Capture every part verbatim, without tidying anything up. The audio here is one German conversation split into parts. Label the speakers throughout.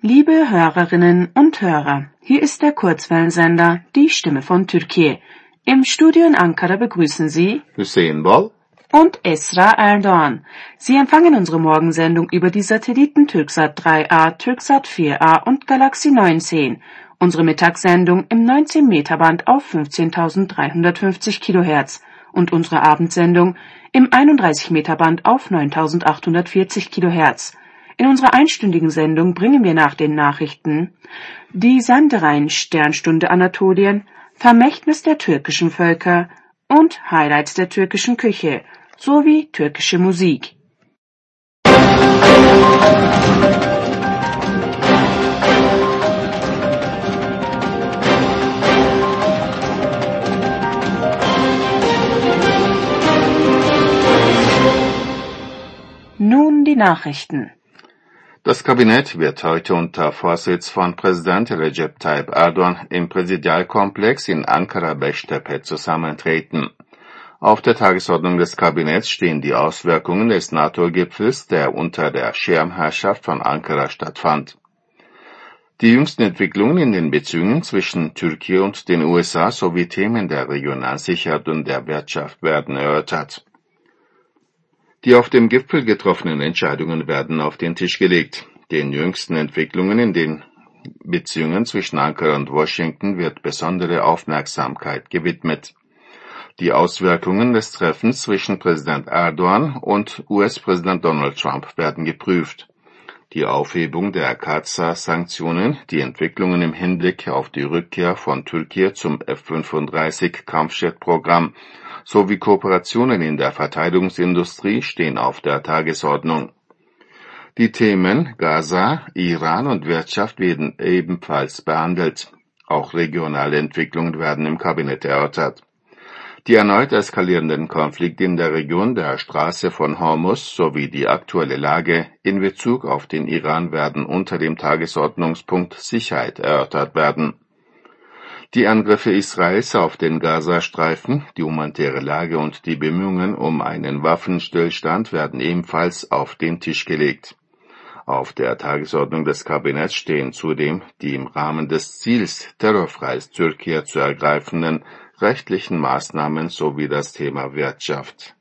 Speaker 1: Liebe Hörerinnen und Hörer, hier ist der Kurzwellensender Die Stimme von Türkiye. Im Studio in Ankara begrüßen Sie
Speaker 2: Hüseyin Bol
Speaker 1: und Esra Erdoğan. Sie empfangen unsere Morgensendung über die Satelliten Türksat drei A, Türksat vier A und Galaxy neunzehn. Unsere Mittagssendung im neunzehn Meter Band auf fünfzehntausenddreihundertfünfzig Kilohertz und unsere Abendsendung im einunddreißig Meter Band auf neuntausendachthundertvierzig Kilohertz. In unserer einstündigen Sendung bringen wir nach den Nachrichten die Sanderein-Sternstunde Anatolien, Vermächtnis der türkischen Völker und Highlights der türkischen Küche sowie türkische Musik. Nun die Nachrichten.
Speaker 2: Das Kabinett wird heute unter Vorsitz von Präsident Recep Tayyip Erdoğan im Präsidialkomplex in Ankara-Beştepe zusammentreten. Auf der Tagesordnung des Kabinetts stehen die Auswirkungen des NATO-Gipfels, der unter der Schirmherrschaft von Ankara stattfand. Die jüngsten Entwicklungen in den Beziehungen zwischen Türkei und den U S A sowie Themen der regionalen Sicherheit und der Wirtschaft werden erörtert. Die auf dem Gipfel getroffenen Entscheidungen werden auf den Tisch gelegt. Den jüngsten Entwicklungen in den Beziehungen zwischen Ankara und Washington wird besondere Aufmerksamkeit gewidmet. Die Auswirkungen des Treffens zwischen Präsident Erdoğan und U S-Präsident Donald Trump werden geprüft. Die Aufhebung der Kaza-Sanktionen, die Entwicklungen im Hinblick auf die Rückkehr von Türkei zum F fünfunddreißig Kampfjet-Programm sowie Kooperationen in der Verteidigungsindustrie stehen auf der Tagesordnung. Die Themen Gaza, Iran und Wirtschaft werden ebenfalls behandelt. Auch regionale Entwicklungen werden im Kabinett erörtert. Die erneut eskalierenden Konflikte in der Region der Straße von Hormuz sowie die aktuelle Lage in Bezug auf den Iran werden unter dem Tagesordnungspunkt Sicherheit erörtert werden. Die Angriffe Israels auf den Gazastreifen, die humanitäre Lage und die Bemühungen um einen Waffenstillstand werden ebenfalls auf den Tisch gelegt. Auf der Tagesordnung des Kabinetts stehen zudem die im Rahmen des Ziels terrorfreies Türkei zu ergreifenden rechtlichen Maßnahmen sowie das Thema Wirtschaft.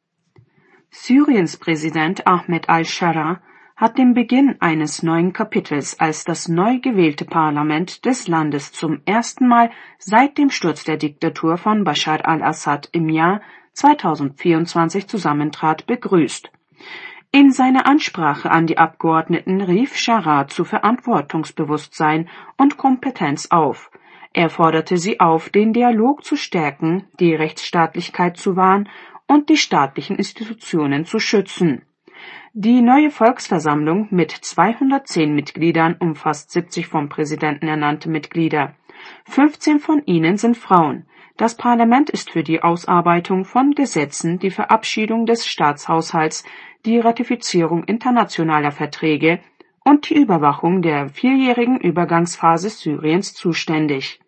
Speaker 1: Syriens Präsident Ahmed al-Shara hat den Beginn eines neuen Kapitels als das neu gewählte Parlament des Landes zum ersten Mal seit dem Sturz der Diktatur von Bashar al-Assad im Jahr zweitausendvierundzwanzig zusammentrat, begrüßt. In seiner Ansprache an die Abgeordneten rief Shara zu Verantwortungsbewusstsein und Kompetenz auf. Er forderte sie auf, den Dialog zu stärken, die Rechtsstaatlichkeit zu wahren und die staatlichen Institutionen zu schützen. Die neue Volksversammlung mit zweihundertzehn Mitgliedern umfasst siebzig vom Präsidenten ernannte Mitglieder. fünfzehn von ihnen sind Frauen. Das Parlament ist für die Ausarbeitung von Gesetzen, die Verabschiedung des Staatshaushalts, die Ratifizierung internationaler Verträge und die Überwachung der vierjährigen Übergangsphase Syriens zuständig.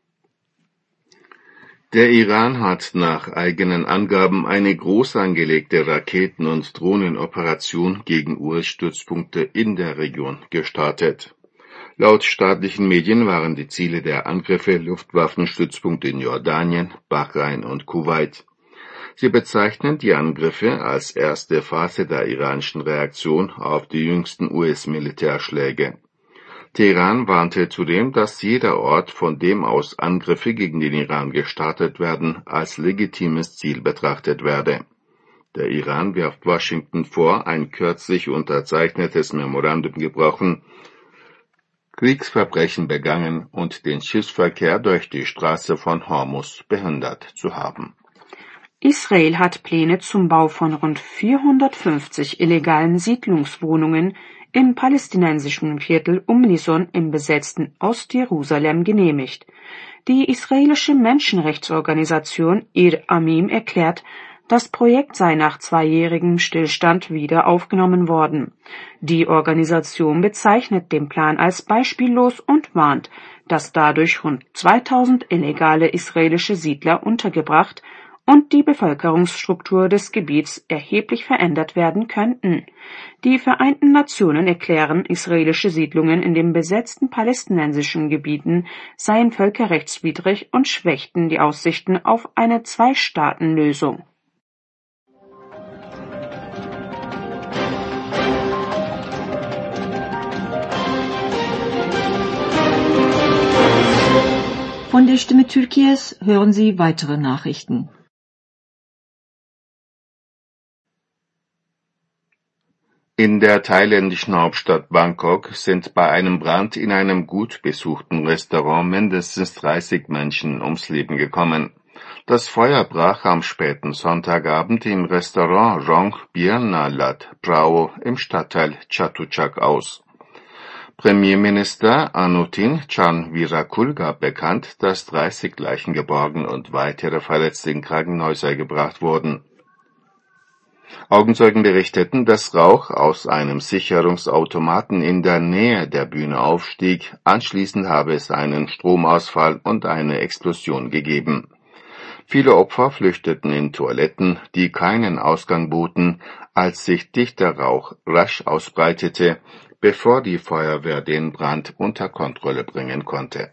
Speaker 2: Der Iran hat nach eigenen Angaben eine groß angelegte Raketen- und Drohnenoperation gegen U S-Stützpunkte in der Region gestartet. Laut staatlichen Medien waren die Ziele der Angriffe Luftwaffenstützpunkte in Jordanien, Bahrain und Kuwait. Sie bezeichnen die Angriffe als erste Phase der iranischen Reaktion auf die jüngsten U S-Militärschläge. Teheran warnte zudem, dass jeder Ort, von dem aus Angriffe gegen den Iran gestartet werden, als legitimes Ziel betrachtet werde. Der Iran wirft Washington vor, ein kürzlich unterzeichnetes Memorandum gebrochen, Kriegsverbrechen begangen und den Schiffsverkehr durch die Straße von Hormuz behindert zu haben.
Speaker 1: Israel hat Pläne zum Bau von rund vierhundertfünfzig illegalen Siedlungswohnungen im palästinensischen Viertel Um Nison im besetzten Ostjerusalem genehmigt. Die israelische Menschenrechtsorganisation Ir Amim erklärt, das Projekt sei nach zweijährigem Stillstand wieder aufgenommen worden. Die Organisation bezeichnet den Plan als beispiellos und warnt, dass dadurch rund zweitausend illegale israelische Siedler untergebracht und die Bevölkerungsstruktur des Gebiets erheblich verändert werden könnten. Die Vereinten Nationen erklären, israelische Siedlungen in den besetzten palästinensischen Gebieten seien völkerrechtswidrig und schwächten die Aussichten auf eine Zwei-Staaten-Lösung.
Speaker 3: Von der Stimme Türkiye's hören Sie weitere Nachrichten.
Speaker 2: In der thailändischen Hauptstadt Bangkok sind bei einem Brand in einem gut besuchten Restaurant mindestens dreißig Menschen ums Leben gekommen. Das Feuer brach am späten Sonntagabend im Restaurant Rong Birna Lat Prao im Stadtteil Chatuchak aus. Premierminister Anutin Charnvirakul gab bekannt, dass dreißig Leichen geborgen und weitere Verletzte in Krankenhäuser gebracht wurden. Augenzeugen berichteten, dass Rauch aus einem Sicherungsautomaten in der Nähe der Bühne aufstieg. Anschließend habe es einen Stromausfall und eine Explosion gegeben. Viele Opfer flüchteten in Toiletten, die keinen Ausgang boten, als sich dichter Rauch rasch ausbreitete, bevor die Feuerwehr den Brand unter Kontrolle bringen konnte.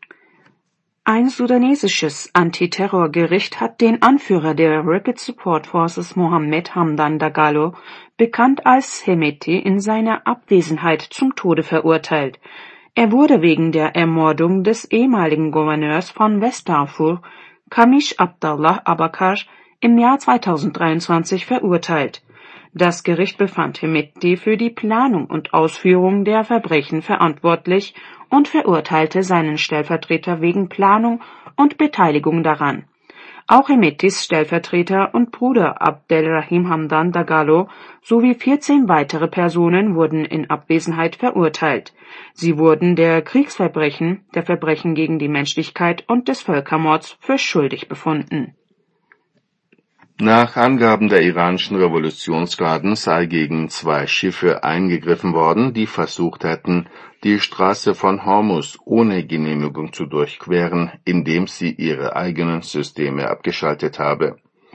Speaker 1: Ein sudanesisches Antiterrorgericht hat den Anführer der Rapid Support Forces Mohammed Hamdan Dagalo, bekannt als Hemeti, in seiner Abwesenheit zum Tode verurteilt. Er wurde wegen der Ermordung des ehemaligen Gouverneurs von West Darfur, Kamish Abdallah Abakar, im Jahr zweitausenddreiundzwanzig verurteilt. Das Gericht befand Hemeti für die Planung und Ausführung der Verbrechen verantwortlich und verurteilte seinen Stellvertreter wegen Planung und Beteiligung daran. Auch Hemetis Stellvertreter und Bruder Abdelrahim Hamdan Dagalo sowie vierzehn weitere Personen wurden in Abwesenheit verurteilt. Sie wurden der Kriegsverbrechen, der Verbrechen gegen die Menschlichkeit und des Völkermords für schuldig befunden.
Speaker 2: Nach Angaben der iranischen Revolutionsgarden sei gegen zwei Schiffe eingegriffen worden, die versucht hätten, die Straße von Hormuz ohne Genehmigung zu durchqueren, indem sie ihre eigenen Systeme abgeschaltet habe.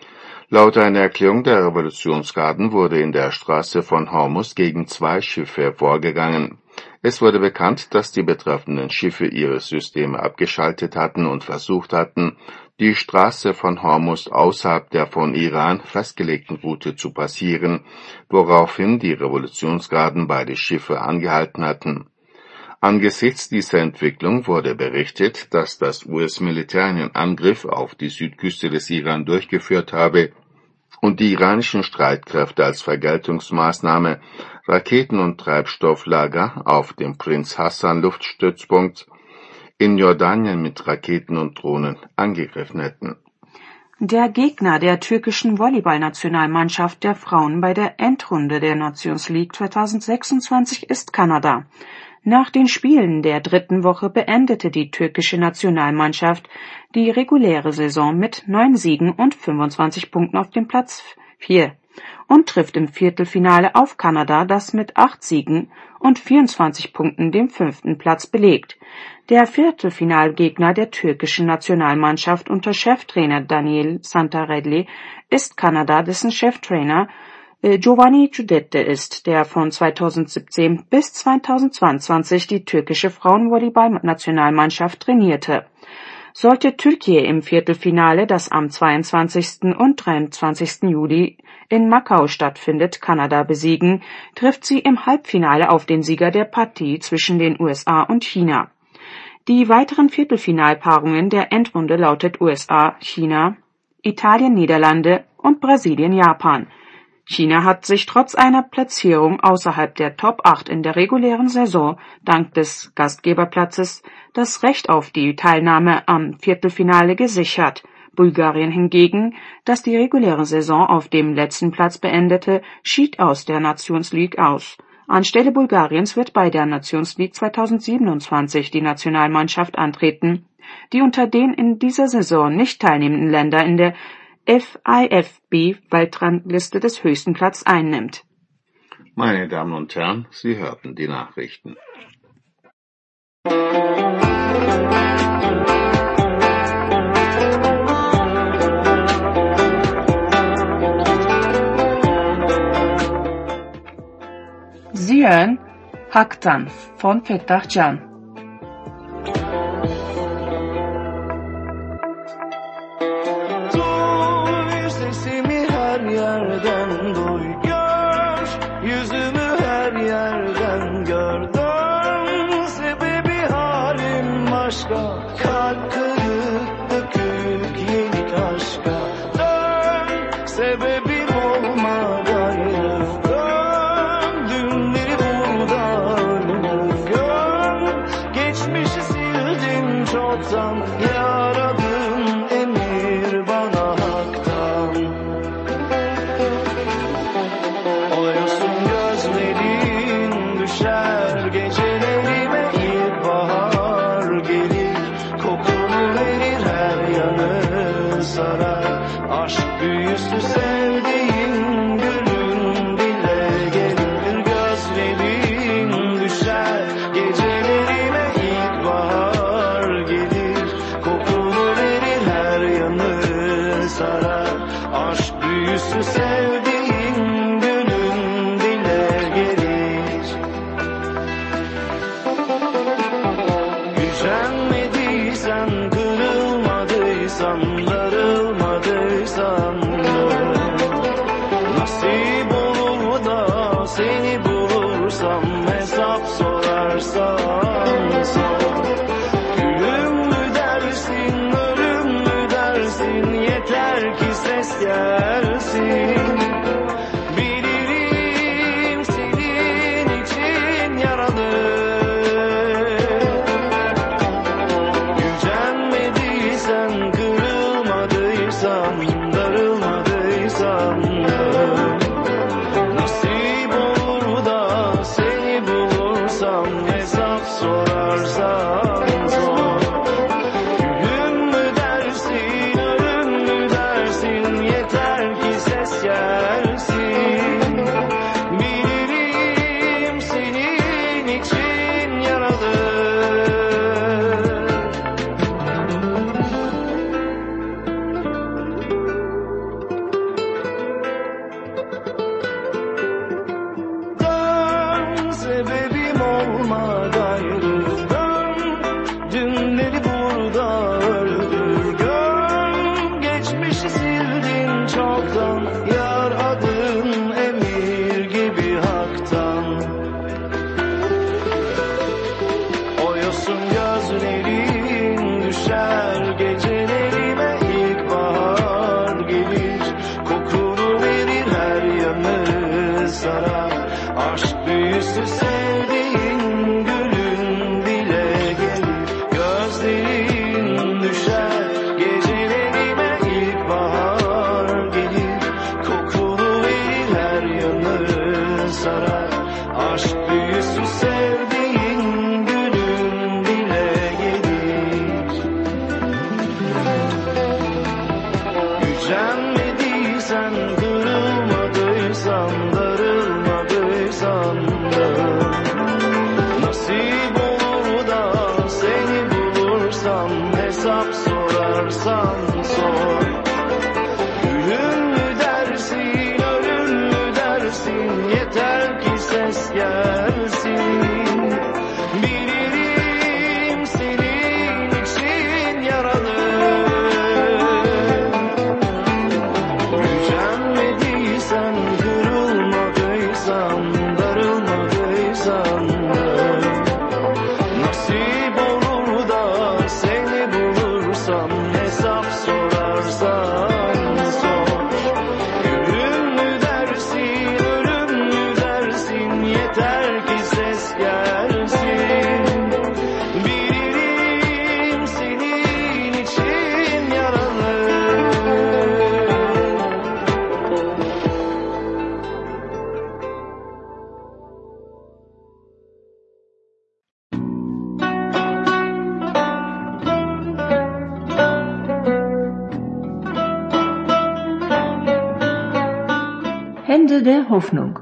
Speaker 2: Laut einer Erklärung der Revolutionsgarden wurde in der Straße von Hormuz gegen zwei Schiffe vorgegangen. Es wurde bekannt, dass die betreffenden Schiffe ihre Systeme abgeschaltet hatten und versucht hatten, die Straße von Hormuz außerhalb der von Iran festgelegten Route zu passieren, woraufhin die Revolutionsgarden beide Schiffe angehalten hatten. Angesichts dieser Entwicklung wurde berichtet, dass das U S-Militär einen Angriff auf die Südküste des Iran durchgeführt habe und die iranischen Streitkräfte als Vergeltungsmaßnahme Raketen- und Treibstofflager auf dem Prinz Hassan Luftstützpunkt in Jordanien mit Raketen und Drohnen angegriffen hätten.
Speaker 1: Der Gegner der türkischen Volleyballnationalmannschaft der Frauen bei der Endrunde der Nations League zweitausendsechsundzwanzig ist Kanada. Nach den Spielen der dritten Woche beendete die türkische Nationalmannschaft die reguläre Saison mit neun Siegen und fünfundzwanzig Punkten auf dem Platz vier und trifft im Viertelfinale auf Kanada, das mit acht Siegen und vierundzwanzig Punkten den fünften Platz belegt. Der Viertelfinalgegner der türkischen Nationalmannschaft unter Cheftrainer Daniel Santarelli ist Kanada, dessen Cheftrainer äh, Giovanni Giuditte ist, der von zweitausendsiebzehn bis zweitausendzweiundzwanzig die türkische Frauenvolleyball-Nationalmannschaft trainierte. Sollte Türkei im Viertelfinale, das am zweiundzwanzigsten und dreiundzwanzigsten Juli in Macau stattfindet, Kanada besiegen, trifft sie im Halbfinale auf den Sieger der Partie zwischen den U S A und China. Die weiteren Viertelfinalpaarungen der Endrunde lautet U S A, China, Italien, Niederlande und Brasilien, Japan. China hat sich trotz einer Platzierung außerhalb der Top acht in der regulären Saison dank des Gastgeberplatzes das Recht auf die Teilnahme am Viertelfinale gesichert. Bulgarien hingegen, das die reguläre Saison auf dem letzten Platz beendete, schied aus der Nations League aus. Anstelle Bulgariens wird bei der Nations League zweitausendsiebenundzwanzig die Nationalmannschaft antreten, die unter den in dieser Saison nicht teilnehmenden Ländern in der F I F B-Weltrangliste des höchsten Platz einnimmt.
Speaker 2: Meine Damen und Herren, Sie hörten die Nachrichten.
Speaker 1: Sie hören Hak'tan von Fettah Can.
Speaker 4: Duy sesimi her yerden duy, gör yüzümü her yerden gör. Dön sebebi halim başka, kalp kırık dökük yenik aşka. Dön sebebim olma gayrı, dön dünleri burada ölür. Gör geçmişi sildim çoktan, yaradım emir bana Hak'tan. Oluyorsun gözlerin düşer gecelerime, ilkbahar gelir, kokunu verir her yanı sarar. Aşk büyüsü sevdiğin gülün dile gelir. Gözlerin düşer gecelerime, ilkbahar gelir, kokunu verir her yanı sarar. Aşk büyüsü sevdiğin gülün dile gelir. Gücenmediysen, kırılmadıysan, darılmadıysan, nasip olur da seni bulursam, hesap sorarsan sor. Gülüm mü dersin, ölüm mü dersin, yeter ki ses gelsin. Bilirim senin için yaralı. Gücenmediysen, kırılmadıysan, darılmadıysan, nasip olur da seni bulursam, hesap sorarsan sor. Gülüm mü dersin, ölüm mü dersin, yeter ki ses gelsin. Bilirim senin için yaralı. Dön sebebim olma gayrı, dön dünleri burada öldür. Gör geçmişi sildin çoktan, yar adın emir gibi Hak'tan. Oyusun gözlerin düşer gecelerime, ilkbahar gelir, kokunu verir her yanı sarar. Aşk büyüsü sevdiğin gülün dile gelir. Gözlerin düşer gecelerime, ilkbahar gelir, kokunu verir her yanı sarar. Aşk büyüsü sevdiğin gülün dile gelir. Gücenmediysen, kırılmadıysan, darılmadıysan da, nasip olur da seni bulursam, hesap sorarsan sor. Gülüm mü dersin, ölüm mü dersin, yeter ki ses gelsin. Bilirim senin için yaralı. Gücenmediysen, kırılmadıysan, darılmadıysan, nasip olur da seni bulursam, hesap sorarsan sor. Gülüm mü dersin, ölüm mü dersin, yeter ki ses gelsin. Bilirim senin için yaralı.
Speaker 3: Hände der Hoffnung.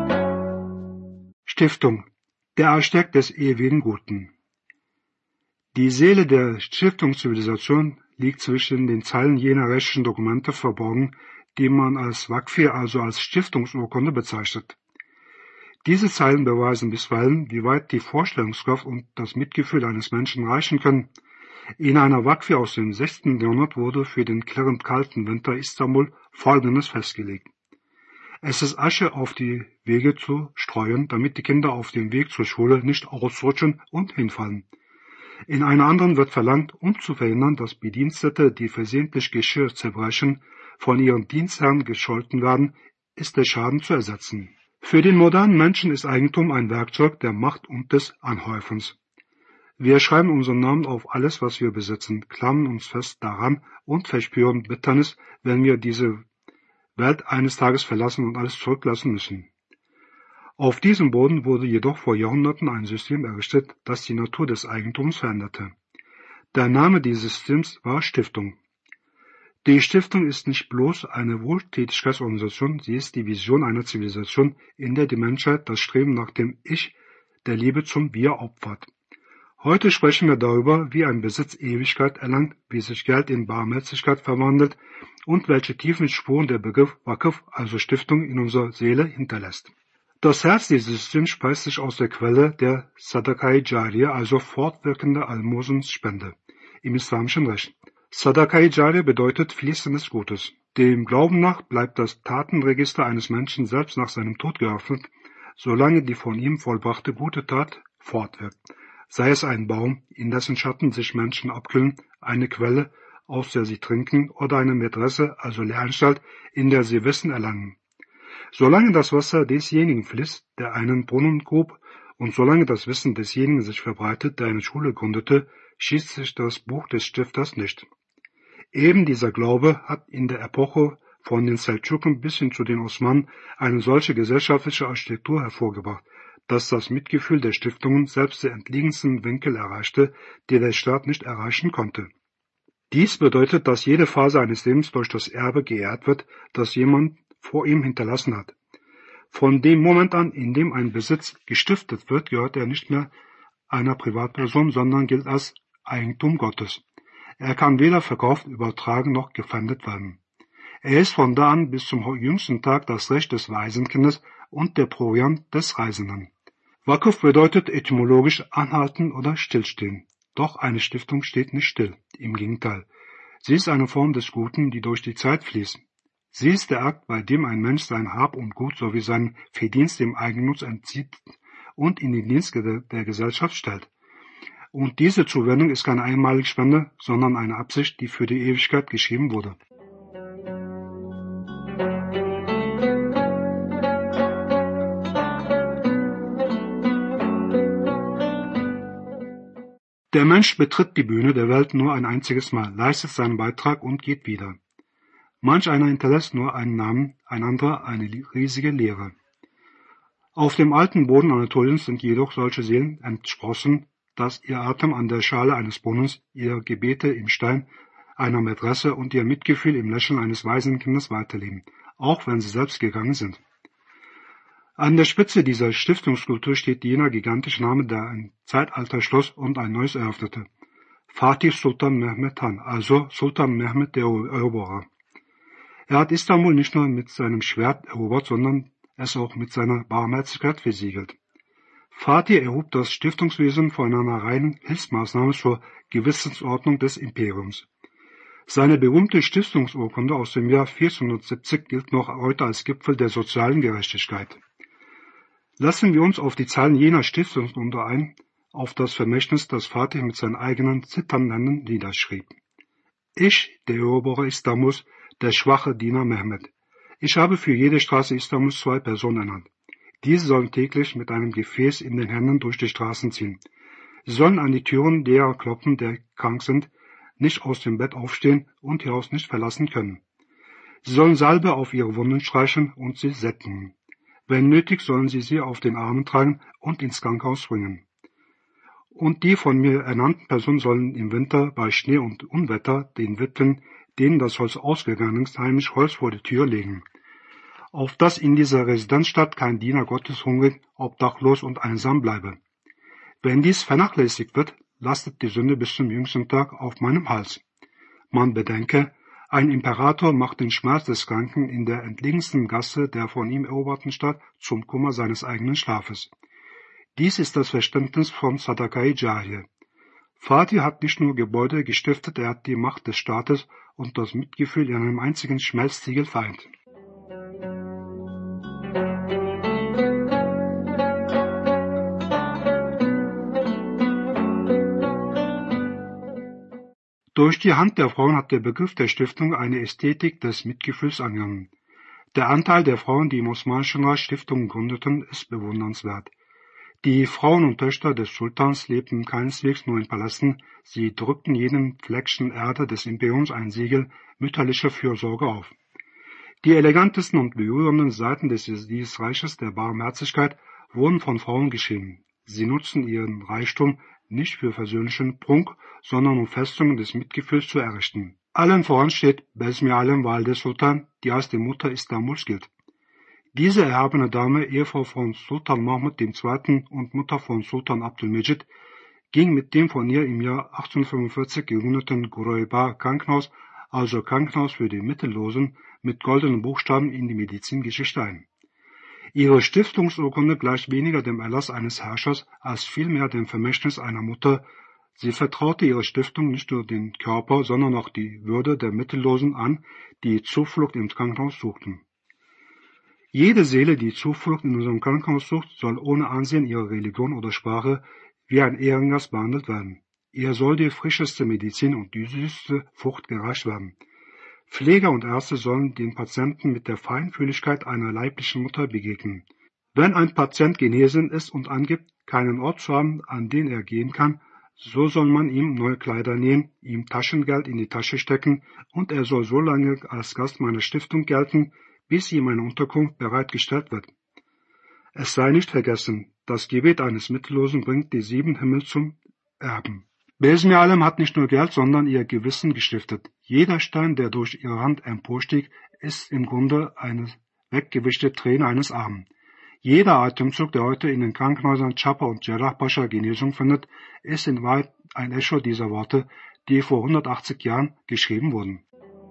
Speaker 5: Stiftung Der Ausstieg des ewigen Guten. Die Seele der Stiftungszivilisation liegt zwischen den Zeilen jener rechtlichen Dokumente verborgen, die man als Wakfi, also als Stiftungsurkunde, bezeichnet. Diese Zeilen beweisen bisweilen, wie weit die Vorstellungskraft und das Mitgefühl eines Menschen reichen können. In einer Wakfi aus dem sechzehnten Jahrhundert wurde für den klirrend kalten Winter Istanbul Folgendes festgelegt: Es ist Asche auf die Wege zu streuen, damit die Kinder auf dem Weg zur Schule nicht ausrutschen und hinfallen. In einer anderen wird verlangt, um zu verhindern, dass Bedienstete, die versehentlich Geschirr zerbrechen, von ihren Dienstherren gescholten werden, ist der Schaden zu ersetzen. Für den modernen Menschen ist Eigentum ein Werkzeug der Macht und des Anhäufens. Wir schreiben unseren Namen auf alles, was wir besitzen, klammern uns fest daran und verspüren Bitternis, wenn wir diese Welt eines Tages verlassen und alles zurücklassen müssen. Auf diesem Boden wurde jedoch vor Jahrhunderten ein System errichtet, das die Natur des Eigentums veränderte. Der Name dieses Systems war Stiftung. Die Stiftung ist nicht bloß eine Wohltätigkeitsorganisation, sie ist die Vision einer Zivilisation, in der die Menschheit das Streben nach dem Ich, der Liebe zum Wir opfert. Heute sprechen wir darüber, wie ein Besitz Ewigkeit erlangt, wie sich Geld in Barmherzigkeit verwandelt und welche tiefen Spuren der Begriff Wakf, also Stiftung, in unserer Seele hinterlässt. Das Herz dieses Systems speist sich aus der Quelle der Sadaqai Jariya, also fortwirkende Almosenspende, im islamischen Recht. Sadaqai Jariya bedeutet fließendes Gutes. Dem Glauben nach bleibt das Tatenregister eines Menschen selbst nach seinem Tod geöffnet, solange die von ihm vollbrachte gute Tat fortwirkt. Sei es ein Baum, in dessen Schatten sich Menschen abkühlen, eine Quelle, aus der sie trinken, oder eine Mätresse, also Lehranstalt, in der sie Wissen erlangen. Solange das Wasser desjenigen fließt, der einen Brunnen grub, und solange das Wissen desjenigen sich verbreitet, der eine Schule gründete, schließt sich das Buch des Stifters nicht. Eben dieser Glaube hat in der Epoche von den Seldschuken bis hin zu den Osmanen eine solche gesellschaftliche Architektur hervorgebracht, dass das Mitgefühl der Stiftungen selbst die entlegensten Winkel erreichte, die der Staat nicht erreichen konnte. Dies bedeutet, dass jede Phase eines Lebens durch das Erbe geehrt wird, das jemand vor ihm hinterlassen hat. Von dem Moment an, in dem ein Besitz gestiftet wird, gehört er nicht mehr einer Privatperson, sondern gilt als Eigentum Gottes. Er kann weder verkauft, übertragen noch gefändet werden. Er ist von da an bis zum jüngsten Tag das Recht des Waisenkindes und der Proviant des Reisenden. Wakf bedeutet etymologisch anhalten oder stillstehen. Doch eine Stiftung steht nicht still, im Gegenteil. Sie ist eine Form des Guten, die durch die Zeit fließt. Sie ist der Akt, bei dem ein Mensch sein Hab und Gut sowie seinen Verdienst dem Eigennutz entzieht und in den Dienst der Gesellschaft stellt. Und diese Zuwendung ist keine einmalige Spende, sondern eine Absicht, die für die Ewigkeit geschrieben wurde. Der Mensch betritt die Bühne der Welt nur ein einziges Mal, leistet seinen Beitrag und geht wieder. Manch einer hinterlässt nur einen Namen, ein anderer eine riesige Lehre. Auf dem alten Boden Anatoliens sind jedoch solche Seelen entsprossen, dass ihr Atem an der Schale eines Brunnens, ihr Gebete im Stein einer Mätresse und ihr Mitgefühl im Lächeln eines Waisenkindes weiterleben, auch wenn sie selbst gegangen sind. An der Spitze dieser Stiftungskultur steht jener gigantische Name, der ein Zeitalter schloss und ein neues eröffnete. Fatih Sultan Mehmed Han, also Sultan Mehmed der Eroberer. Er hat Istanbul nicht nur mit seinem Schwert erobert, sondern es auch mit seiner Barmherzigkeit versiegelt. Fatih erhob das Stiftungswesen von einer reinen Hilfsmaßnahme zur Gewissensordnung des Imperiums. Seine berühmte Stiftungsurkunde aus dem Jahr vierzehnhundertsiebzig gilt noch heute als Gipfel der sozialen Gerechtigkeit. Lassen wir uns auf die Zahlen jener Stiftungsurkunde ein, auf das Vermächtnis, das Fatih mit seinen eigenen zitternden Liedern schrieb. Ich, der Eroberer Istanbuls, der schwache Diener Mehmed. Ich habe für jede Straße Istanbuls zwei Personen ernannt. Diese sollen täglich mit einem Gefäß in den Händen durch die Straßen ziehen. Sie sollen an die Türen derer klopfen, der krank sind, nicht aus dem Bett aufstehen und ihr Haus nicht verlassen können. Sie sollen Salbe auf ihre Wunden streichen und sie sättigen. Wenn nötig, sollen sie sie auf den Armen tragen und ins Krankenhaus bringen. Und die von mir ernannten Personen sollen im Winter bei Schnee und Unwetter den Witwen, denen das Holz ausgegangen ist, heimlich Holz vor die Tür legen. Auf dass in dieser Residenzstadt kein Diener Gottes hungrig, obdachlos und einsam bleibe. Wenn dies vernachlässigt wird, lastet die Sünde bis zum jüngsten Tag auf meinem Hals. Man bedenke, ein Imperator macht den Schmerz des Kranken in der entlegensten Gasse der von ihm eroberten Stadt zum Kummer seines eigenen Schlafes. Dies ist das Verständnis von Sadaqah-i Jariyah. Fatih hat nicht nur Gebäude gestiftet, er hat die Macht des Staates und das Mitgefühl in einem einzigen Schmelztiegel vereint. Durch die Hand der Frauen hat der Begriff der Stiftung eine Ästhetik des Mitgefühls angenommen. Der Anteil der Frauen, die im Osmanischen Reich Stiftungen gründeten, ist bewundernswert. Die Frauen und Töchter des Sultans lebten keineswegs nur in Palästen, sie drückten jedem Fleckchen Erde des Imperiums ein Siegel mütterlicher Fürsorge auf. Die elegantesten und berührenden Seiten des, dieses Reiches der Barmherzigkeit wurden von Frauen geschrieben. Sie nutzten ihren Reichtum nicht für versöhnlichen Prunk, sondern um Festungen des Mitgefühls zu errichten. Allen voran steht Besmi Alem Valide Sultan, die als die Mutter Istanbuls gilt. Diese erhabene Dame, Ehefrau von Sultan Mahmud der Zweite. Und Mutter von Sultan Abdülmecid, ging mit dem von ihr im Jahr achtzehnhundertfünfundvierzig gegründeten Ghureba Krankenhaus, also Krankenhaus für die Mittellosen, mit goldenen Buchstaben in die Medizingeschichte ein. Ihre Stiftungsurkunde gleicht weniger dem Erlass eines Herrschers als vielmehr dem Vermächtnis einer Mutter. Sie vertraute ihre Stiftung nicht nur den Körper, sondern auch die Würde der Mittellosen an, die Zuflucht im Krankenhaus suchten. Jede Seele, die Zuflucht in unserem Krankenhaus sucht, soll ohne Ansehen ihrer Religion oder Sprache wie ein Ehrengast behandelt werden. Ihr soll die frischeste Medizin und die süßeste Frucht gereicht werden. Pfleger und Ärzte sollen den Patienten mit der Feinfühligkeit einer leiblichen Mutter begegnen. Wenn ein Patient genesen ist und angibt, keinen Ort zu haben, an den er gehen kann, so soll man ihm neue Kleider nähen, ihm Taschengeld in die Tasche stecken und er soll so lange als Gast meiner Stiftung gelten, bis ihm eine Unterkunft bereitgestellt wird. Es sei nicht vergessen, das Gebet eines Mittellosen bringt die sieben Himmel zum Erben. Besmi Alem hat nicht nur Geld, sondern ihr Gewissen gestiftet. Jeder Stein, der durch ihre Hand emporstieg, ist im Grunde eine weggewischte Träne eines Armen. Jeder Atemzug, der heute in den Krankenhäusern Chapa und Cerrahpaşa Genesung findet, ist in Wahrheit ein Echo dieser Worte, die vor hundertachtzig Jahren geschrieben wurden.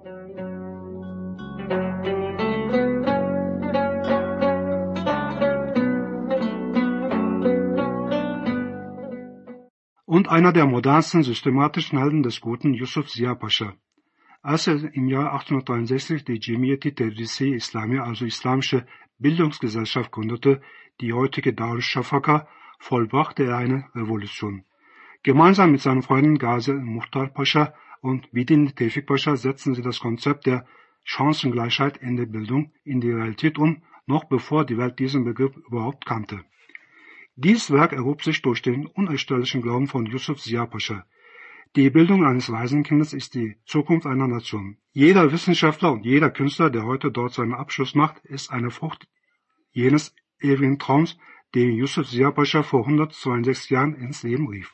Speaker 5: Und einer der modernsten systematischen Helden des Guten, Yusuf Ziya Pascha. Als er im Jahr achtzehnhundertdreiundsechzig die Cemiyeti Tedrisi İslamiye, also Islamische Bildungsgesellschaft gründete, die heutige Darüş-Şafaka, vollbrachte er eine Revolution. Gemeinsam mit seinen Freunden Gazi Muhtar Pascha und Vidin Tevfik Pascha setzten sie das Konzept der Chancengleichheit in der Bildung in die Realität um, noch bevor die Welt diesen Begriff überhaupt kannte. Dieses Werk erhob sich durch den unerschütterlichen Glauben von Yusuf Ziya Pascha. Die Bildung eines Waisenkindes ist die Zukunft einer Nation. Jeder Wissenschaftler und jeder Künstler, der heute dort seinen Abschluss macht, ist eine Frucht jenes ewigen Traums, den Yusuf Ziya Pascha vor hundertzweiundsechzig Jahren ins Leben rief.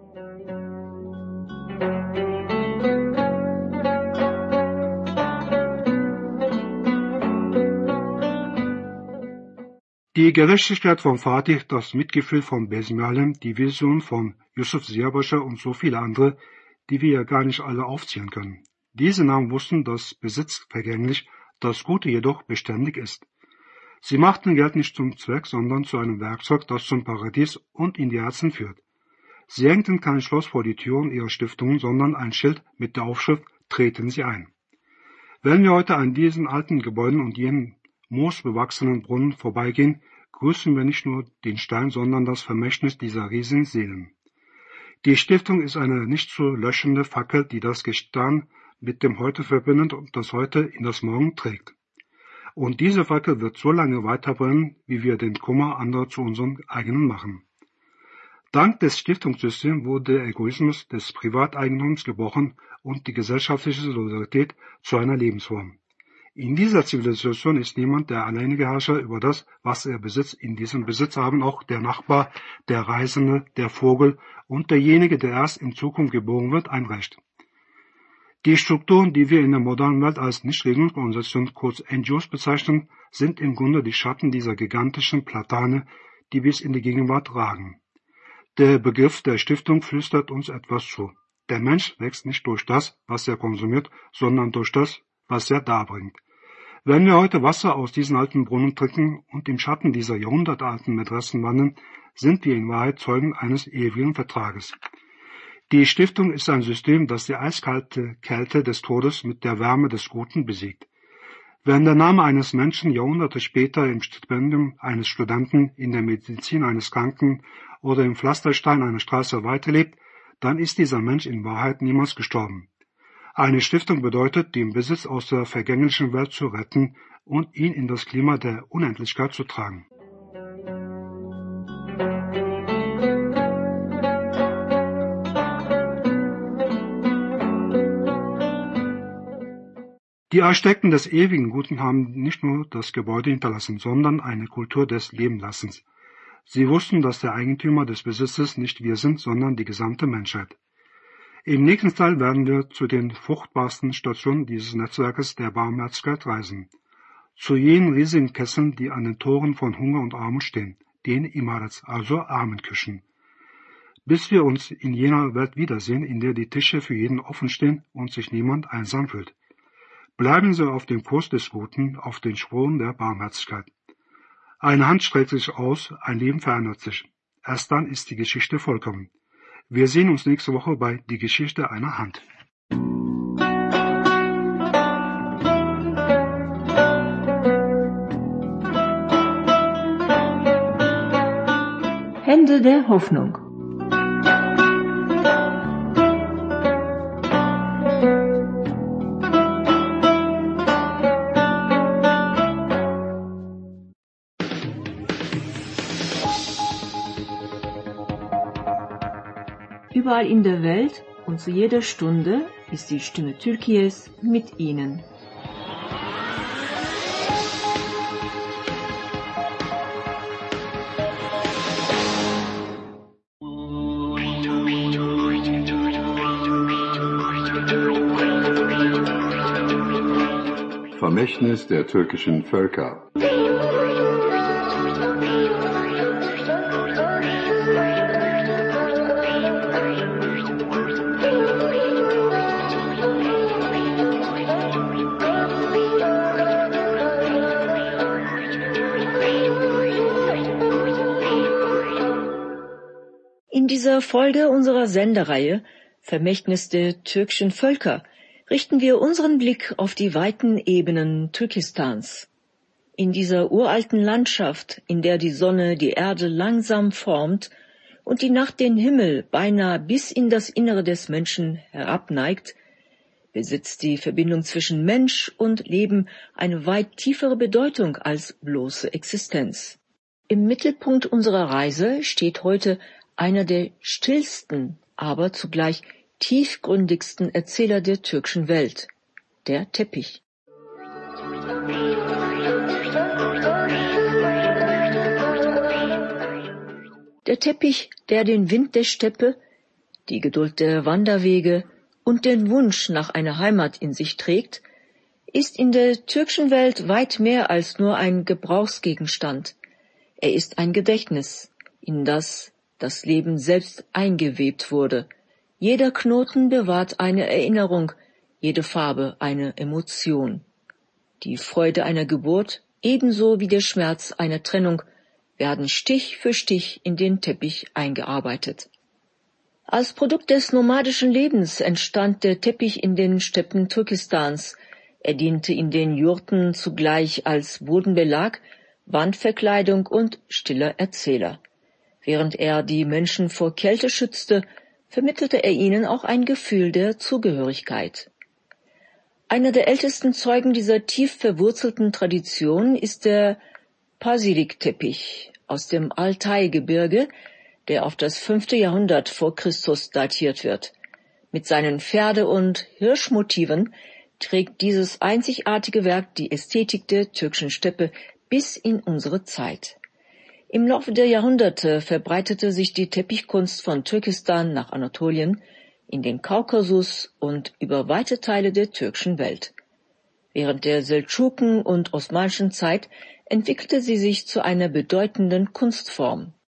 Speaker 5: Die Gerechtigkeit von Fatih, das Mitgefühl von Besmi Alem, die Vision von Yusuf Ziya Pascha und so viele andere, die wir ja gar nicht alle aufzählen können. Diese Namen wussten, dass Besitz vergänglich, das Gute jedoch beständig ist. Sie machten Geld nicht zum Zweck, sondern zu einem Werkzeug, das zum Paradies und in die Herzen führt. Sie hängten kein Schloss vor die Türen ihrer Stiftungen, sondern ein Schild mit der Aufschrift »Treten Sie ein«. Wenn wir heute an diesen alten Gebäuden und jenen moosbewachsenen Brunnen vorbeigehen, grüßen wir nicht nur den Stein, sondern das Vermächtnis dieser riesigen Seelen. Die Stiftung ist eine nicht zu löschende Fackel, die das Gestern mit dem Heute verbindet und das Heute in das Morgen trägt. Und diese Fackel wird so lange weiterbrennen, wie wir den Kummer anderer zu unserem eigenen machen. Dank des Stiftungssystems wurde der Egoismus des Privateigentums gebrochen und die gesellschaftliche Solidarität zu einer Lebensform. In dieser Zivilisation ist niemand der alleinige Herrscher über das, was er besitzt. In diesem Besitz haben auch der Nachbar, der Reisende, der Vogel und derjenige, der erst in Zukunft geboren wird, ein Recht. Die Strukturen, die wir in der modernen Welt als Nichtregierungsorganisationen, kurz N G Os bezeichnen, sind im Grunde die Schatten dieser gigantischen Platane, die bis in die Gegenwart ragen. Der Begriff der Stiftung flüstert uns etwas zu. Der Mensch wächst nicht durch das, was er konsumiert, sondern durch das, was er darbringt. Wenn wir heute Wasser aus diesen alten Brunnen trinken und im Schatten dieser jahrhundertalten Matratzen wandern, sind wir in Wahrheit Zeugen eines ewigen Vertrages. Die Stiftung ist ein System, das die eiskalte Kälte des Todes mit der Wärme des Guten besiegt. Wenn der Name eines Menschen Jahrhunderte später im Stipendium eines Studenten, in der Medizin eines Kranken oder im Pflasterstein einer Straße weiterlebt, dann ist dieser Mensch in Wahrheit niemals gestorben. Eine Stiftung bedeutet, den Besitz aus der vergänglichen Welt zu retten und ihn in das Klima der Unendlichkeit zu tragen. Die Architekten des ewigen Guten haben nicht nur das Gebäude hinterlassen, sondern eine Kultur des Lebenlassens. Sie wussten, dass der Eigentümer des Besitzes nicht wir sind, sondern die gesamte Menschheit. Im nächsten Teil werden wir zu den fruchtbarsten Stationen dieses Netzwerkes der Barmherzigkeit reisen. Zu jenen riesigen Kesseln, die an den Toren von Hunger und Armut stehen, den Imarats, also Armenküchen. Bis wir uns in jener Welt wiedersehen, in der die Tische für jeden offen stehen und sich niemand einsam fühlt. Bleiben Sie auf dem Kurs des Guten, auf den Spuren der Barmherzigkeit. Eine Hand streckt sich aus, ein Leben verändert sich. Erst dann ist die Geschichte vollkommen. Wir sehen uns nächste Woche bei Die Geschichte einer Hand.
Speaker 3: Hände der Hoffnung. Überall in der Welt und zu jeder Stunde ist die Stimme Türkiye's mit Ihnen.
Speaker 6: Vermächtnis der türkischen Völker.
Speaker 3: In dieser Folge unserer Sendereihe Vermächtnis der türkischen Völker richten wir unseren Blick auf die weiten Ebenen Türkistans. In dieser uralten Landschaft, in der die Sonne die Erde langsam formt und die Nacht den Himmel beinahe bis in das Innere des Menschen herabneigt, besitzt die Verbindung zwischen Mensch und Leben eine weit tiefere Bedeutung als bloße Existenz. Im Mittelpunkt unserer Reise steht heute einer der stillsten, aber zugleich tiefgründigsten Erzähler der türkischen Welt, der Teppich. Der Teppich, der den Wind der Steppe, die Geduld der Wanderwege und den Wunsch nach einer Heimat in sich trägt, ist in der türkischen Welt weit mehr als nur ein Gebrauchsgegenstand. Er ist ein Gedächtnis, in das das Leben selbst eingewebt wurde. Jeder Knoten bewahrt eine Erinnerung, jede Farbe eine Emotion. Die Freude einer Geburt, ebenso wie der Schmerz einer Trennung, werden Stich für Stich in den Teppich eingearbeitet. Als Produkt des nomadischen Lebens entstand der Teppich in den Steppen Türkistans. Er diente in den Jurten zugleich als Bodenbelag, Wandverkleidung und stiller Erzähler. Während er die Menschen vor Kälte schützte, vermittelte er ihnen auch ein Gefühl der Zugehörigkeit. Einer der ältesten Zeugen dieser tief verwurzelten Tradition ist der Pasirik-Teppich aus dem Altai-Gebirge, der auf das fünfte Jahrhundert vor Christus datiert wird. Mit seinen Pferde- und Hirschmotiven trägt dieses einzigartige Werk die Ästhetik der türkischen Steppe bis in unsere Zeit. Im Laufe der Jahrhunderte verbreitete sich die Teppichkunst von Türkistan nach Anatolien, in den Kaukasus und über weite Teile der türkischen Welt. Während der Seldschuken- und osmanischen Zeit entwickelte sie sich zu einer bedeutenden Kunstform.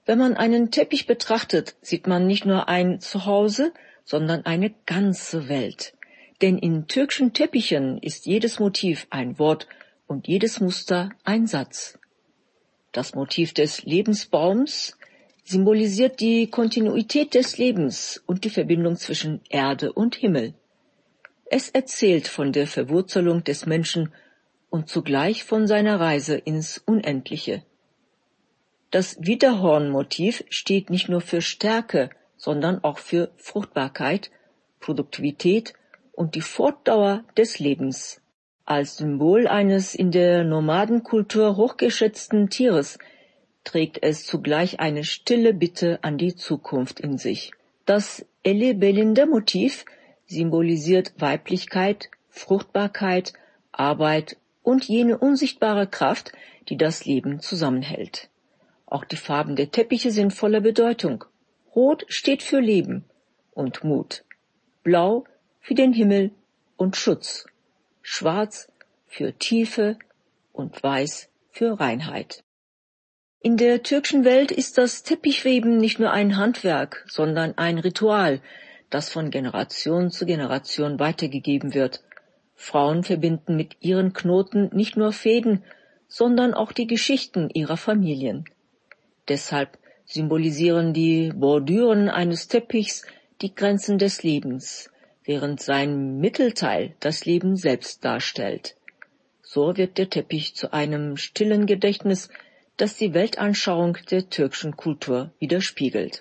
Speaker 3: Wenn man einen Teppich betrachtet, sieht man nicht nur ein Zuhause, sondern eine ganze Welt. Denn in türkischen Teppichen ist jedes Motiv ein Wort und jedes Muster ein Satz. Das Motiv des Lebensbaums symbolisiert die Kontinuität des Lebens und die Verbindung zwischen Erde und Himmel. Es erzählt von der Verwurzelung des Menschen und zugleich von seiner Reise ins Unendliche. Das Widerhornmotiv steht nicht nur für Stärke, sondern auch für Fruchtbarkeit, Produktivität und die Fortdauer des Lebens. Als Symbol eines in der Nomadenkultur hochgeschätzten Tieres trägt es zugleich eine stille Bitte an die Zukunft in sich. Das Elle-Belinde-Motiv symbolisiert Weiblichkeit, Fruchtbarkeit, Arbeit und jene unsichtbare Kraft, die das Leben zusammenhält. Auch die Farben der Teppiche sind voller Bedeutung. Rot steht für Leben und Mut, Blau für den Himmel und Schutz, Schwarz für Tiefe und Weiß für Reinheit. In der türkischen Welt ist das Teppichweben nicht nur ein Handwerk, sondern ein Ritual, das von Generation zu Generation weitergegeben wird. Frauen verbinden mit ihren Knoten nicht nur Fäden, sondern auch die Geschichten ihrer Familien. Deshalb symbolisieren die Bordüren eines Teppichs die Grenzen des Lebens, während sein Mittelteil das Leben selbst darstellt. So wird der Teppich zu einem stillen Gedächtnis, das die Weltanschauung der türkischen Kultur widerspiegelt.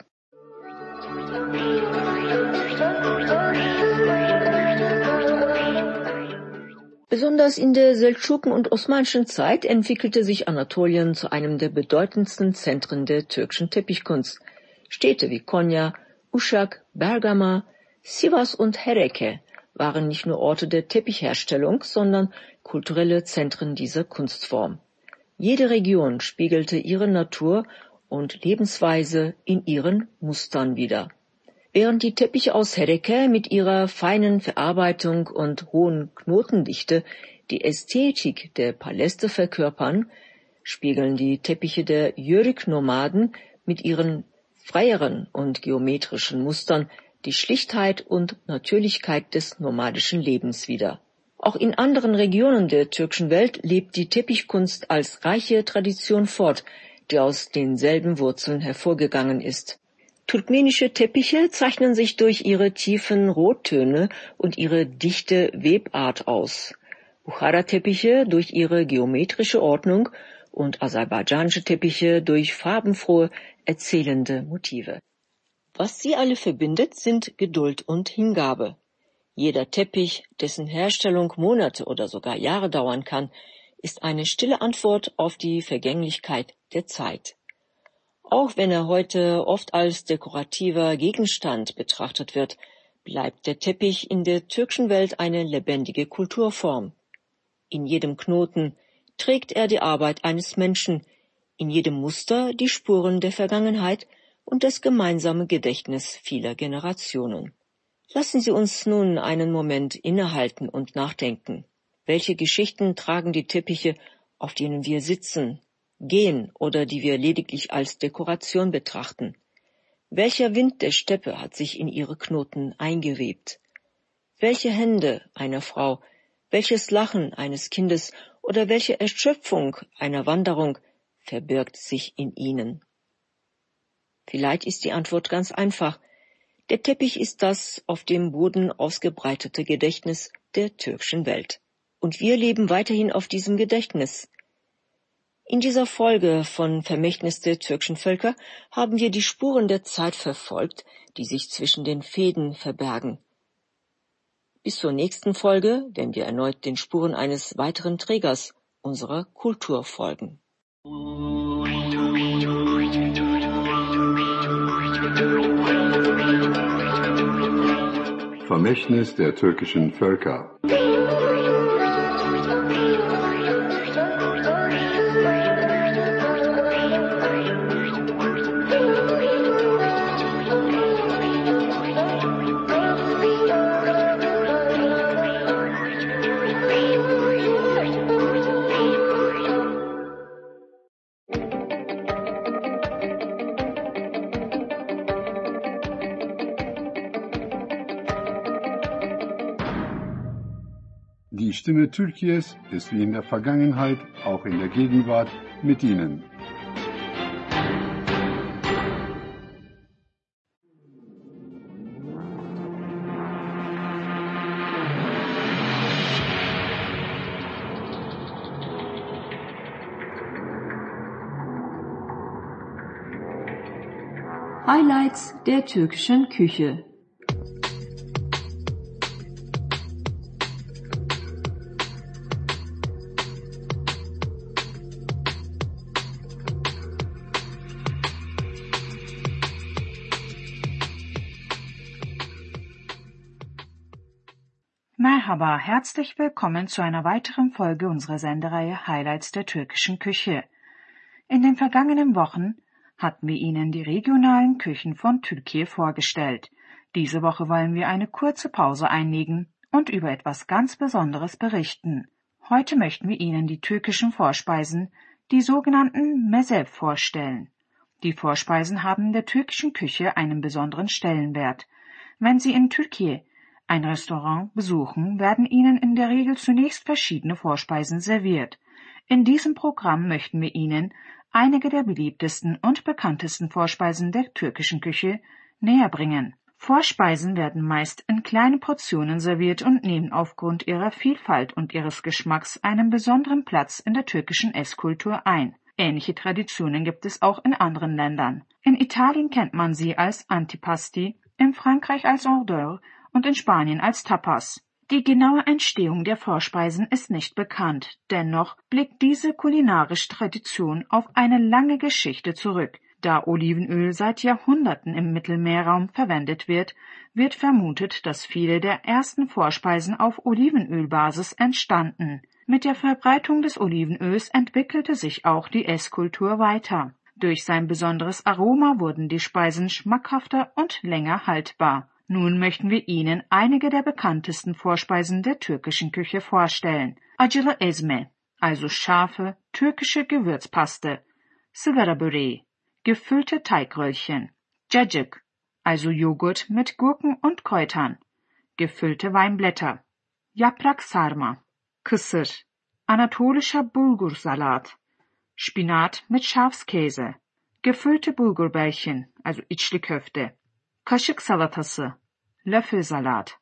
Speaker 3: Besonders in der Seldschuken- und osmanischen Zeit entwickelte sich Anatolien zu einem der bedeutendsten Zentren der türkischen Teppichkunst. Städte wie Konya, Uşak, Bergama, Sivas und Hereke waren nicht nur Orte der Teppichherstellung, sondern kulturelle Zentren dieser Kunstform. Jede Region spiegelte ihre Natur und Lebensweise in ihren Mustern wider. Während die Teppiche aus Hereke mit ihrer feinen Verarbeitung und hohen Knotendichte die Ästhetik der Paläste verkörpern, spiegeln die Teppiche der Yörük-Nomaden mit ihren freieren und geometrischen Mustern die Schlichtheit und Natürlichkeit des nomadischen Lebens wider. Auch in anderen Regionen der türkischen Welt lebt die Teppichkunst als reiche Tradition fort, die aus denselben Wurzeln hervorgegangen ist. Turkmenische Teppiche zeichnen sich durch ihre tiefen Rottöne und ihre dichte Webart aus, Buchara-Teppiche durch ihre geometrische Ordnung und aserbaidschanische Teppiche durch farbenfrohe, erzählende Motive. Was sie alle verbindet, sind Geduld und Hingabe. Jeder Teppich, dessen Herstellung Monate oder sogar Jahre dauern kann, ist eine stille Antwort auf die Vergänglichkeit der Zeit. Auch wenn er heute oft als dekorativer Gegenstand betrachtet wird, bleibt der Teppich in der türkischen Welt eine lebendige Kulturform. In jedem Knoten trägt er die Arbeit eines Menschen, in jedem Muster die Spuren der Vergangenheit und das gemeinsame Gedächtnis vieler Generationen. Lassen Sie uns nun einen Moment innehalten und nachdenken. Welche Geschichten tragen die Teppiche, auf denen wir sitzen, gehen oder die wir lediglich als Dekoration betrachten? Welcher Wind der Steppe hat sich in ihre Knoten eingewebt? Welche Hände einer Frau, welches Lachen eines Kindes oder welche Erschöpfung einer Wanderung verbirgt sich in ihnen? Vielleicht ist die Antwort ganz einfach. Der Teppich ist das auf dem Boden ausgebreitete Gedächtnis der türkischen Welt. Und wir leben weiterhin auf diesem Gedächtnis. In dieser Folge von Vermächtnis der türkischen Völker haben wir die Spuren der Zeit verfolgt, die sich zwischen den Fäden verbergen. Bis zur nächsten Folge werden wir erneut den Spuren eines weiteren Trägers unserer Kultur folgen.
Speaker 6: Vermächtnis der türkischen Völker. Die Stimme Türkiye's ist wie in der Vergangenheit auch in der Gegenwart mit Ihnen.
Speaker 3: Highlights der türkischen Küche.
Speaker 1: Merhaba, herzlich willkommen zu einer weiteren Folge unserer Sendereihe Highlights der türkischen Küche. In den vergangenen Wochen hatten wir Ihnen die regionalen Küchen von Türkiye vorgestellt. Diese Woche wollen wir eine kurze Pause einlegen und über etwas ganz Besonderes berichten. Heute möchten wir Ihnen die türkischen Vorspeisen, die sogenannten Meze, vorstellen. Die Vorspeisen haben in der türkischen Küche einen besonderen Stellenwert. Wenn Sie in Türkiye ein Restaurant besuchen, werden Ihnen in der Regel zunächst verschiedene Vorspeisen serviert. In diesem Programm möchten wir Ihnen einige der beliebtesten und bekanntesten Vorspeisen der türkischen Küche näher bringen. Vorspeisen werden meist in kleinen Portionen serviert und nehmen aufgrund ihrer Vielfalt und ihres Geschmacks einen besonderen Platz in der türkischen Esskultur ein. Ähnliche Traditionen gibt es auch in anderen Ländern. In Italien kennt man sie als Antipasti, in Frankreich als Hors d'oeuvre und in Spanien als Tapas. Die genaue Entstehung der Vorspeisen ist nicht bekannt, dennoch blickt diese kulinarische Tradition auf eine lange Geschichte zurück. Da Olivenöl seit Jahrhunderten im Mittelmeerraum verwendet wird, wird vermutet, dass viele der ersten Vorspeisen auf Olivenölbasis entstanden. Mit der Verbreitung des Olivenöls entwickelte sich auch die Esskultur weiter. Durch sein besonderes Aroma wurden die Speisen schmackhafter und länger haltbar. Nun möchten wir Ihnen einige der bekanntesten Vorspeisen der türkischen Küche vorstellen. Acılı ezme, also scharfe, türkische Gewürzpaste. Sigara böreği, gefüllte Teigröllchen. Cacık, also Joghurt mit Gurken und Kräutern. Gefüllte Weinblätter. Yaprak sarma. Kısır, anatolischer Bulgursalat. Spinat mit Schafskäse. Gefüllte Bulgurbällchen, also içli köfte. Kaşık salatası, Löffelsalat.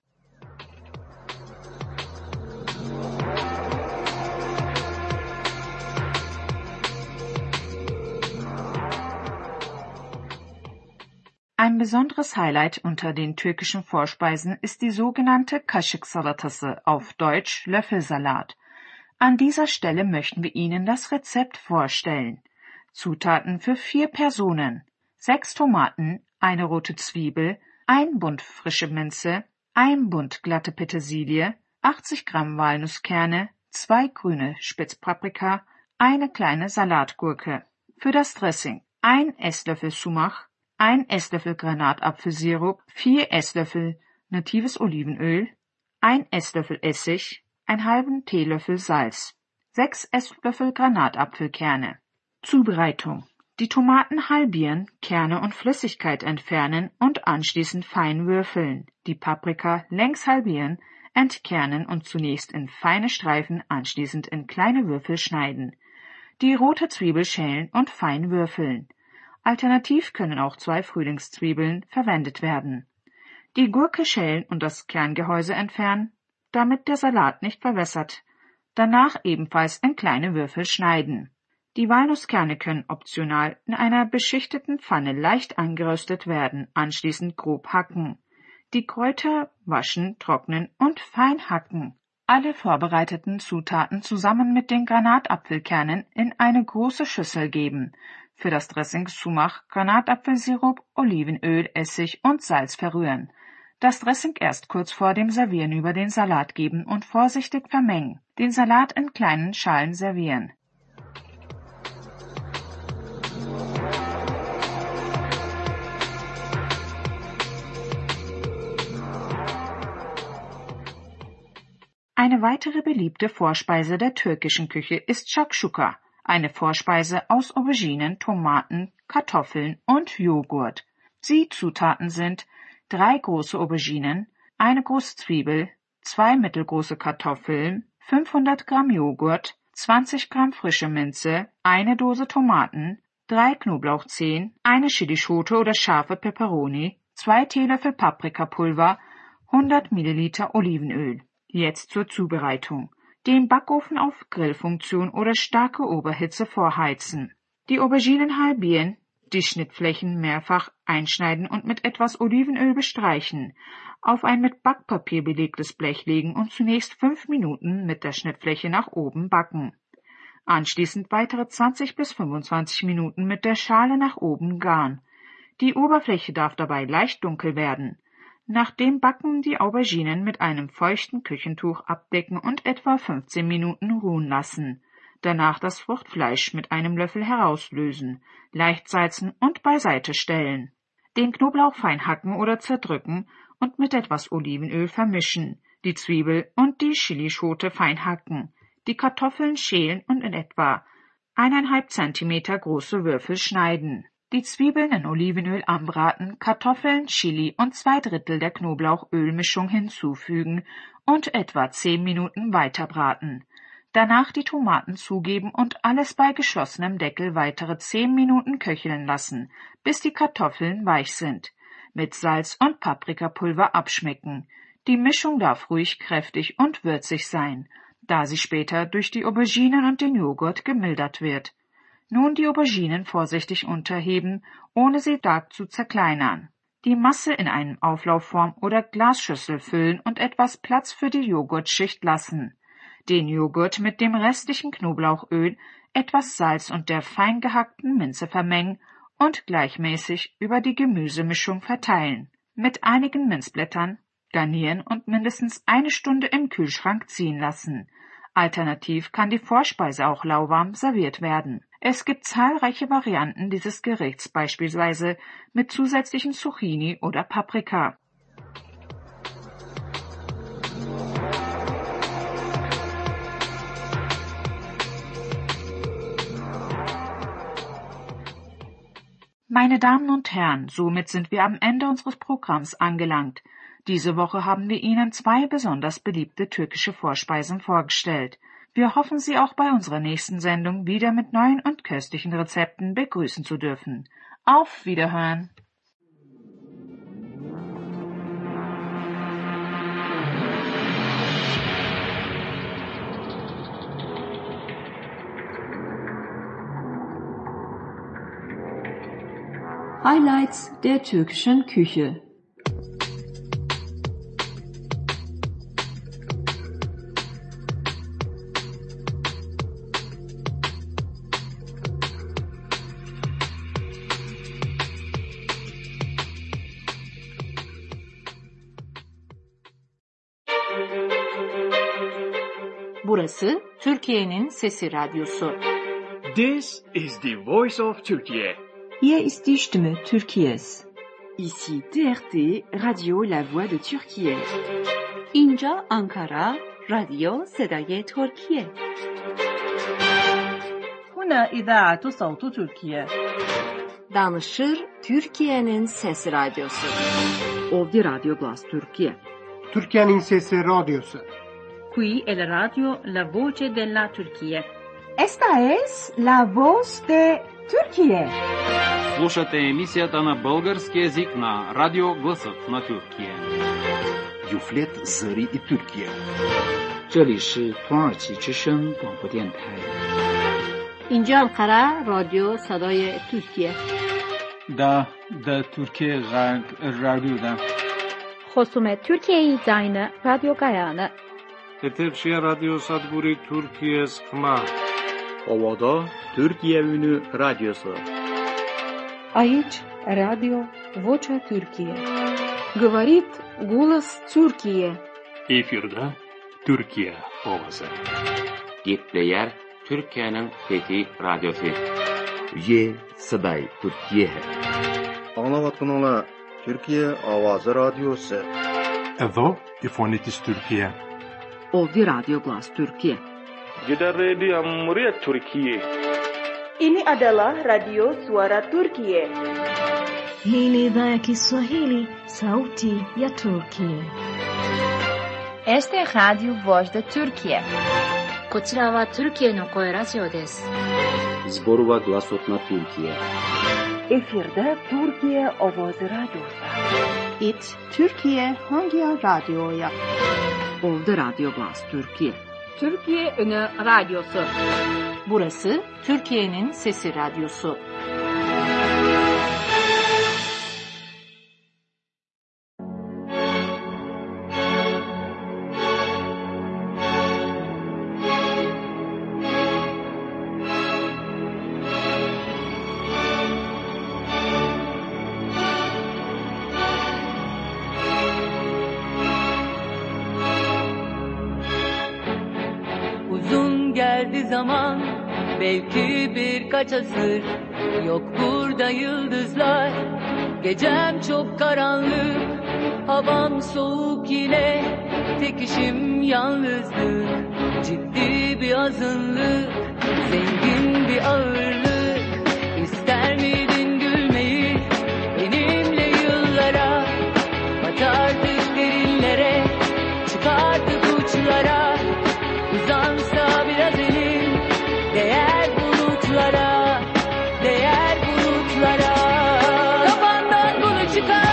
Speaker 1: Ein besonderes Highlight unter den türkischen Vorspeisen ist die sogenannte Kaşık salatası, auf Deutsch Löffelsalat. An dieser Stelle möchten wir Ihnen das Rezept vorstellen. Zutaten für vier Personen: sechs Tomaten, eine rote Zwiebel, ein Bund frische Minze, ein Bund glatte Petersilie, achtzig Gramm Walnusskerne, zwei grüne Spitzpaprika, eine kleine Salatgurke. Für das Dressing: ein Esslöffel Sumach, ein Esslöffel Granatapfelsirup, vier Esslöffel natives Olivenöl, ein Esslöffel Essig, einen halben Teelöffel Salz, sechs Esslöffel Granatapfelkerne. Zubereitung: Die Tomaten halbieren, Kerne und Flüssigkeit entfernen und anschließend fein würfeln. Die Paprika längs halbieren, entkernen und zunächst in feine Streifen, anschließend in kleine Würfel schneiden. Die rote Zwiebel schälen und fein würfeln. Alternativ können auch zwei Frühlingszwiebeln verwendet werden. Die Gurke schälen und das Kerngehäuse entfernen, damit der Salat nicht verwässert. Danach ebenfalls in kleine Würfel schneiden. Die Walnusskerne können optional in einer beschichteten Pfanne leicht angeröstet werden, anschließend grob hacken. Die Kräuter waschen, trocknen und fein hacken. Alle vorbereiteten Zutaten zusammen mit den Granatapfelkernen in eine große Schüssel geben. Für das Dressing Sumach, Granatapfelsirup, Olivenöl, Essig und Salz verrühren. Das Dressing erst kurz vor dem Servieren über den Salat geben und vorsichtig vermengen. Den Salat in kleinen Schalen servieren. Eine weitere beliebte Vorspeise der türkischen Küche ist Shakshuka, eine Vorspeise aus Auberginen, Tomaten, Kartoffeln und Joghurt. Die Zutaten sind drei große Auberginen, eine große Zwiebel, zwei mittelgroße Kartoffeln, fünfhundert Gramm Joghurt, zwanzig Gramm frische Minze, eine Dose Tomaten, drei Knoblauchzehen, eine Chilischote oder scharfe Peperoni, zwei Teelöffel Paprikapulver, hundert Milliliter Olivenöl. Jetzt zur Zubereitung. Den Backofen auf Grillfunktion oder starke Oberhitze vorheizen. Die Auberginen halbieren, die Schnittflächen mehrfach einschneiden und mit etwas Olivenöl bestreichen, auf ein mit Backpapier belegtes Blech legen und zunächst fünf Minuten mit der Schnittfläche nach oben backen. Anschließend weitere zwanzig bis fünfundzwanzig Minuten mit der Schale nach oben garen. Die Oberfläche darf dabei leicht dunkel werden. Nach dem Backen die Auberginen mit einem feuchten Küchentuch abdecken und etwa fünfzehn Minuten ruhen lassen. Danach das Fruchtfleisch mit einem Löffel herauslösen, leicht salzen und beiseite stellen. Den Knoblauch fein hacken oder zerdrücken und mit etwas Olivenöl vermischen, die Zwiebel und die Chilischote fein hacken, die Kartoffeln schälen und in etwa eineinhalb Zentimeter große Würfel schneiden. Die Zwiebeln in Olivenöl anbraten, Kartoffeln, Chili und zwei Drittel der Knoblauchölmischung hinzufügen und etwa zehn Minuten weiterbraten. Danach die Tomaten zugeben und alles bei geschlossenem Deckel weitere zehn Minuten köcheln lassen, bis die Kartoffeln weich sind. Mit Salz und Paprikapulver abschmecken. Die Mischung darf ruhig kräftig und würzig sein, da sie später durch die Auberginen und den Joghurt gemildert wird. Nun die Auberginen vorsichtig unterheben, ohne sie stark zu zerkleinern. Die Masse in eine Auflaufform oder Glasschüssel füllen und etwas Platz für die Joghurtschicht lassen. Den Joghurt mit dem restlichen Knoblauchöl, etwas Salz und der fein gehackten Minze vermengen und gleichmäßig über die Gemüsemischung verteilen. Mit einigen Minzblättern garnieren und mindestens eine Stunde im Kühlschrank ziehen lassen. Alternativ kann die Vorspeise auch lauwarm serviert werden. Es gibt zahlreiche Varianten dieses Gerichts, beispielsweise mit zusätzlichen Zucchini oder Paprika. Meine Damen und Herren, somit sind wir am Ende unseres Programms angelangt. Diese Woche haben wir Ihnen zwei besonders beliebte türkische Vorspeisen vorgestellt. Wir hoffen, Sie auch bei unserer nächsten Sendung wieder mit neuen und köstlichen Rezepten begrüßen zu dürfen. Auf Wiederhören!
Speaker 3: Highlights der türkischen Küche.
Speaker 1: Burası Türkiye'nin Sesi Radyosu.
Speaker 7: This is the voice of Turkey.
Speaker 3: Hier ist die Stimme Türkiye's.
Speaker 8: Ici T R T, Radio La Voix de Türkiye.
Speaker 1: اینجا Ankara, Radio صدای ترکیه.
Speaker 8: هنا إذاعة صوت تركيا.
Speaker 9: Danışır Türkiye'nin Sesi Radyosu.
Speaker 8: Ovdje Radio Glas Türkiye.
Speaker 10: Türkiye'nin Sesi Radyosu.
Speaker 8: Qui è la radio La Voce della Turquía.
Speaker 11: Esta es La Voz de Turquía.
Speaker 12: Слушате емисията на български език на Радио Гласът на Туркия.
Speaker 13: Юфлет Зари и Туркия.
Speaker 14: 这里是土耳其之声广播电台。
Speaker 15: اینجا انقره رادیو صدای ترکیه.
Speaker 16: دا دا ترکیه غرب رادیو دا.
Speaker 17: خصوم ترکیه زاین رادیو گایانه.
Speaker 18: Eterşehir Radyo Sadburi Türkiye Sıkma.
Speaker 19: Ovada Türkiye Ünü Radyosu.
Speaker 20: Aici Radio Vocea Türkiye. Говорит голос Türkiye.
Speaker 21: Efirde Türkiye Ovası.
Speaker 22: Gitleyer Türkiye'nin Fethi Radyosu.
Speaker 13: Ye Saday Türkiye.
Speaker 23: Anlavatkanlar Türkiye Avazı Radyosu.
Speaker 24: Edo İfonitis Türkiye.
Speaker 8: Ovdje Radio Glas Türkiye.
Speaker 18: Gider Radio Cumhuriyet Türkiye.
Speaker 25: Ini adalah Radio Suara Turkiye.
Speaker 26: Hii ni idhaa ya Kiswahili, sauti ya Turkiye.
Speaker 2: Este es Radio Voz de Turquía.
Speaker 4: こちらはトルキエの声ラジオです。
Speaker 19: Zborova Glasot na Türkiye.
Speaker 25: Efirde Türkiye Ovozi Radyosu.
Speaker 11: İç Türkiye Hangi Radyo'ya?
Speaker 1: Oldu Radyo Glas Türkiye.
Speaker 15: Türkiye Ünü Radyosu.
Speaker 9: Burası Türkiye'nin Sesi Radyosu.
Speaker 5: Zaman belki birkaç asır yok burada yıldızlar, gecem çok karanlık, havam soğuk yine, tek işim yalnızlık, ciddi bir azınlık, zengin bir ağırlık. İster miydin gülmeyi benimle yıllara, batardık derinlere, çıkardık uçlara, uzansa biraz elin, değer bulutlara, değer bulutlara. Kafandan bunu çıkar,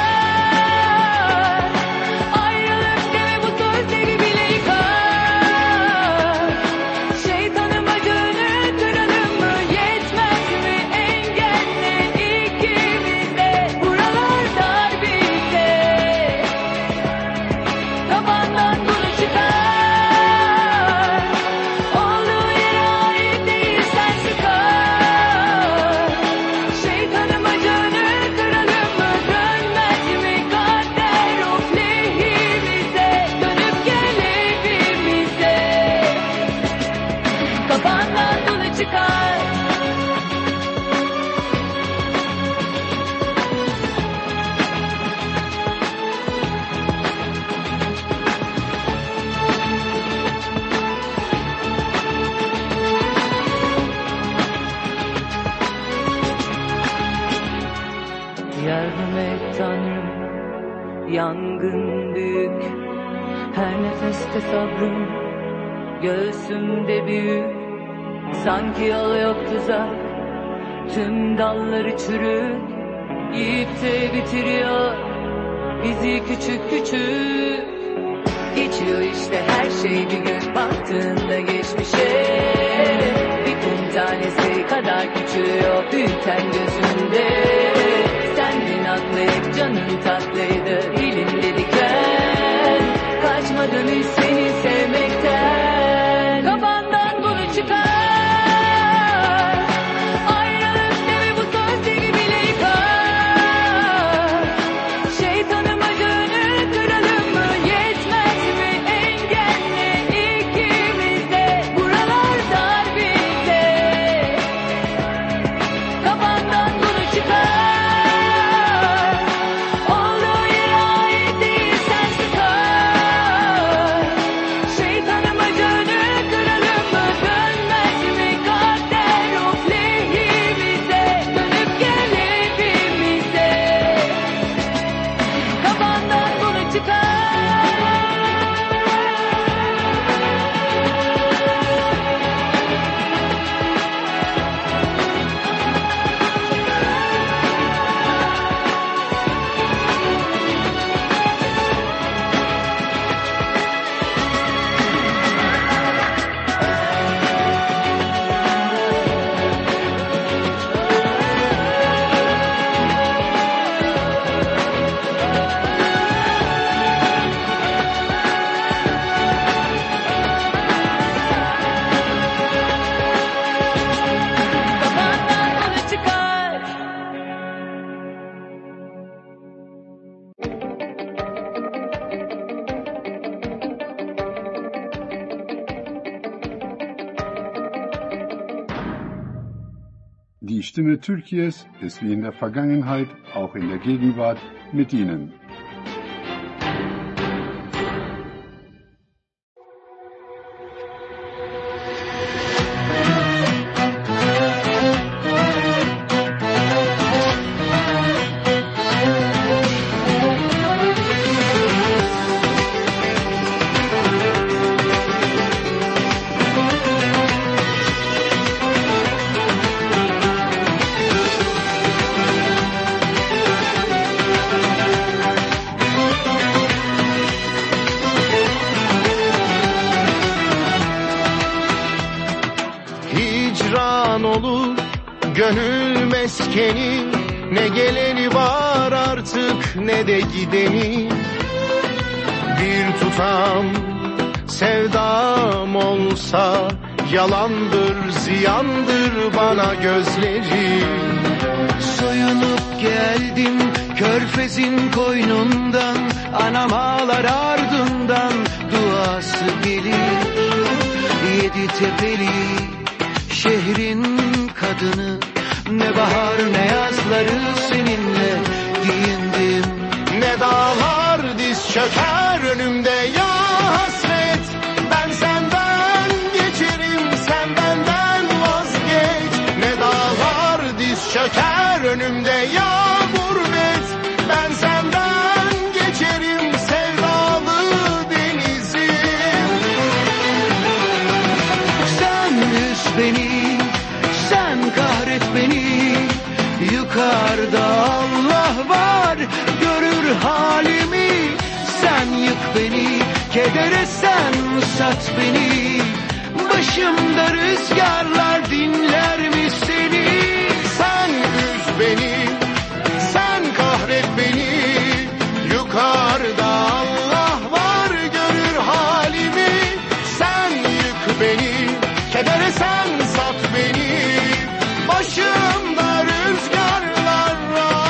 Speaker 5: ayrılık deme bu sözleri bile yıkar. Şeytanın bacağını kıralım mı, yetmez mi engelle ikimize, buralar dar bize. Kafandan bunu çıkar, yangın büyük, her nefeste sabrım, göğsümde büyük, sanki yol yok tuzak, tüm dalları çürük, yiyip de bitiriyor bizi küçük küçük. Geçiyor işte her şey bir gün baktığında geçmişe, bir kum tanesi kadar küçülüyor büyüten gözünde. Sendin aklı hep canın tatlıydı, dilimde diken, kaçmadım hiç seni sevmekten. Kafandan bunu çıkar, ayrılık deme bu sözleri bile yıkar. Şeytanın bacağını kıralım mı, yetmez mi engelle ikimize, buralar dar bize. Kafandan bunu çıkar,
Speaker 6: Die Stimme Türkiye's ist wie in der Vergangenheit auch in der Gegenwart mit Ihnen.
Speaker 3: gönül meskeni, ne geleni var artık ne de gideni. Bir tutam sevdam olsa yalandır, ziyandır bana gözlerim. Soyunup geldim körfezin koynundan, anam ağlar ardından duası gelir. Yedi tepeli şehrin kadını, ne bahar ne yazları seninle giyindim. Ne dağlar diz çöker önümde ya hasret, ben senden geçerim sen benden vazgeç. Ne dağlar diz çöker önümde ya gurbet, ben senden geçerim sevdalı denizim. Sen üz beni, sen kahret beni, yukarıda Allah var görür halimi. Sen yık beni, kedere sen sat beni, başımda rüzgarlar dinler mi seni? Sen üz beni, sen kahret beni, yukarıda Allah var görür halimi. Sen yık beni, kedere sen sat beni, başımda rüzgarlar var.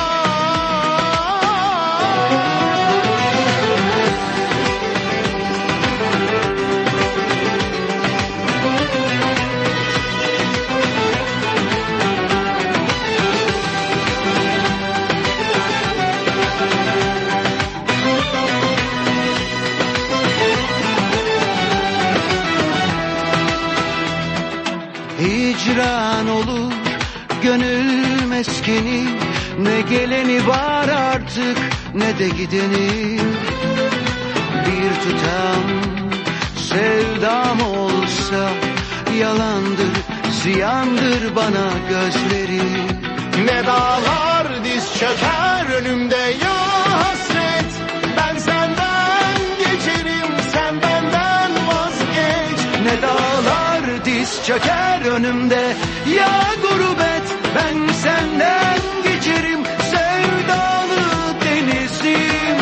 Speaker 3: Hicran olur gönül meskeni, ne geleni var artık ne de gideni. Bir tutam sevdam olsa yalandır, ziyandır bana gözleri. Ne dağlar diz çöker önümde ya hasret, ben senden geçerim sen benden vazgeç. Ne dağlar diz çöker önümde ya gurbet, ben senden geçerim sevdalı denizim.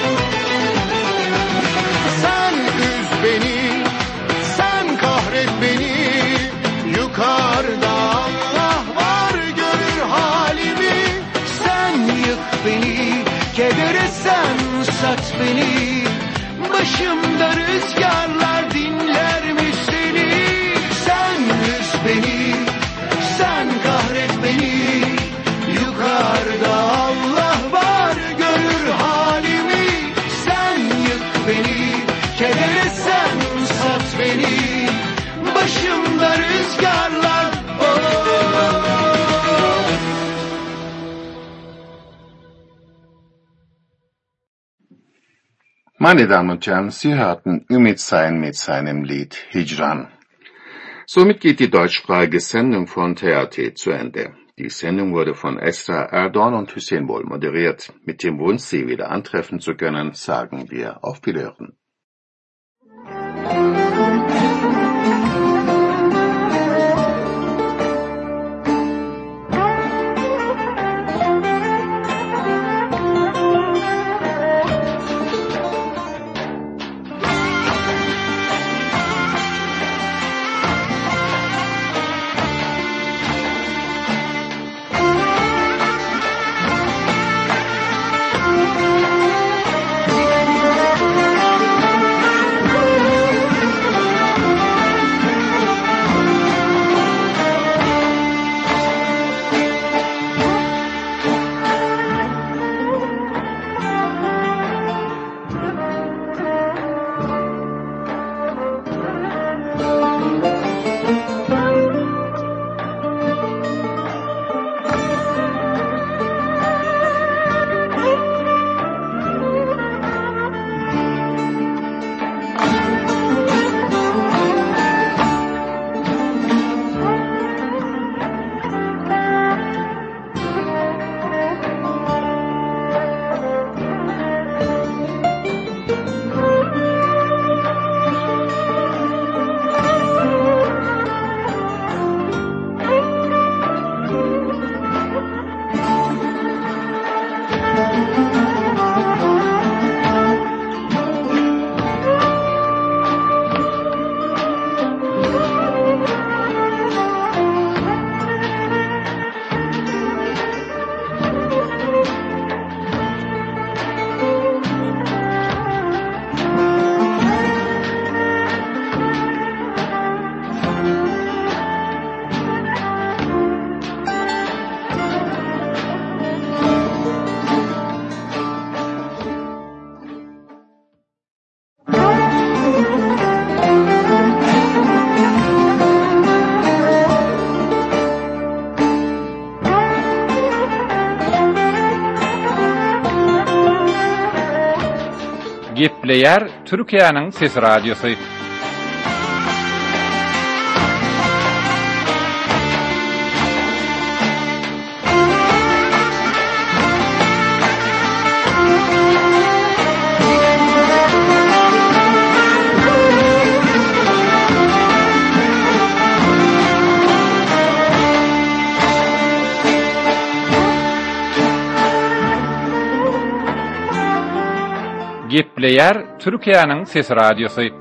Speaker 3: Sen üz beni, sen kahret beni, yukarıda Allah var görür halimi. Sen yık beni, kedere sen sat beni, başımda rüzgarlar dinler mi seni? Sen üz beni, sen kahret beni, yukarıda Allah var görür halimi. Sen yık beni, kedere sen sat beni, başımda rüzgarlar.
Speaker 6: Meine Damen und Herren, Sie hörten Ümit Sayn mit seinem Lied Hicran.
Speaker 22: Somit geht die deutschsprachige Sendung von T R T zu Ende. Die Sendung wurde von Esra Erdoğan und Hüseyin Bol moderiert. Mit dem Wunsch, Sie wieder antreffen zu können, sagen wir auf Wiederhören.
Speaker 7: Gepleyer Türkiye'nin Ses Radyosu. Gepleyer Türkiye'nin Ses Radyosu.